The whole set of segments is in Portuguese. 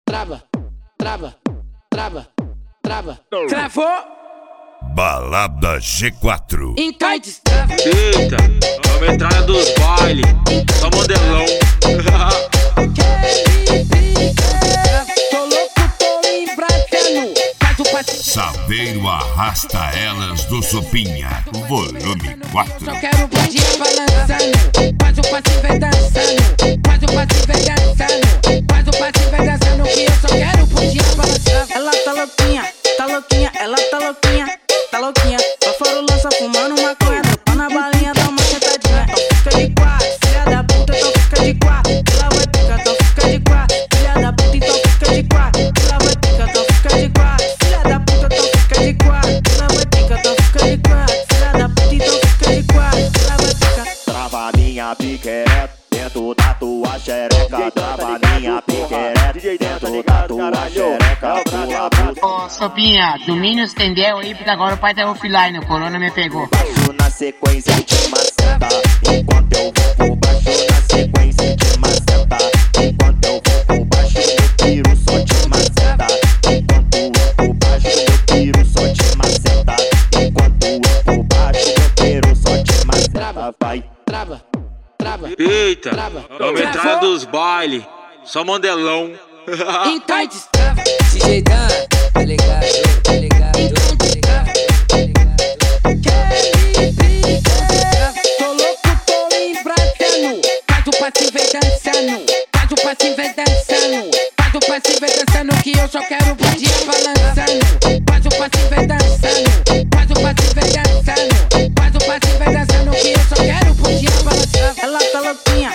trava, trava, trava, trava. Travou! Balada G4. Então destrava. Eita, a metralha dos baile, só modelão. Tô louco, tô embrasando. Faz o passinho. Saveiro arrasta elas do Sopinha, volume 4. Só quero o dia balançando. Faz o passinho, vem dançando. Faz o passinho, vem dançando. Faz o passinho, vem dançando. Que eu só quero o dia balançando. Ela tá louquinha, ela tá louquinha. Tá louquinha, pra fora o lança fumando maconha. Topando a balinha, dá uma sentadinha. Então fica de quatro, filha da puta, então fica de quatro. Ela vai picar, então fica de quatro. Filha da puta, então fica de quatro. Ela vai picar, então fica de quatro. Filha da puta, então fica de quatro. Ela vai picar, então fica de quatro. Filha da puta, então fica de quatro. Ela vai picar. Trava minha piquereta dentro da tua xereca. Trava minha piquereta dentro da tua xereca. Pula puta. Ô, Sopinha, domingo estendeu aí, porque agora o pai tá offline, o corona me pegou. Baixo na sequência de maceta, enquanto eu vou por baixo na sequência de maceta. Enquanto eu vou por baixo, eu tiro só de maceta. Enquanto eu por baixo, eu tiro só de maceta. Enquanto eu por baixo, eu tiro só de maceta. Vai, Trava, trava. Eita, Trava. a metralha dos baile, só modelão. Então destrava. DJ Dan, tá ligado, tá ligado. Então destrava, tá ligado. Quer brincar? Tô louco, tô embrasando. Faz o passinho, vem dançando. Faz o passinho, vem dançando. Faz o passinho, vem dançando. Que eu só quero o dia balançando. Faz o passinho, vem dançando. Faz o passinho, vem dançando. Faz o passinho, vem dançando. Que eu só quero o dia balançando. Ela tá louquinha,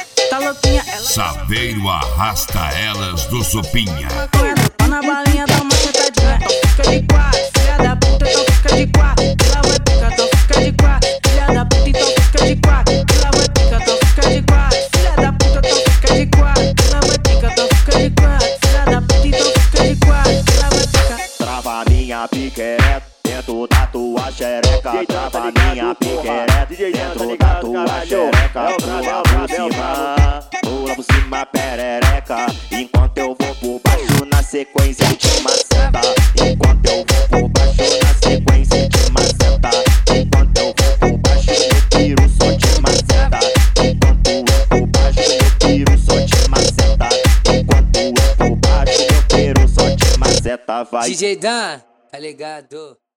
ela Saveiro arrasta elas do Sopinha. tá na balinha, dá uma sentadinha. Então fica de quatro, filha da puta, então fica de quatro. Ela vai picar, então fica de quatro. Filha da puta, então fica de quatro. Ela vai picar, então fica de quatro. Filha da puta, então fica de quatro. Ela vai picar, então fica de quatro. Filha da puta, então fica de quatro. Ela vai picar. trava minha piquereta dentro da tua xereca. Trava minha piquereta dentro da tua xereca. Pula por cima, perereca. Enquanto eu vou por baixo na sequência de maceta. Enquanto eu vou por baixo na sequência de maceta. Enquanto eu vou por baixo, eu tiro só de maceta. Enquanto eu por baixo, eu tiro só de maceta. Enquanto eu por baixo, eu tiro só de maceta. Vai. DJ Dan, tá ligado?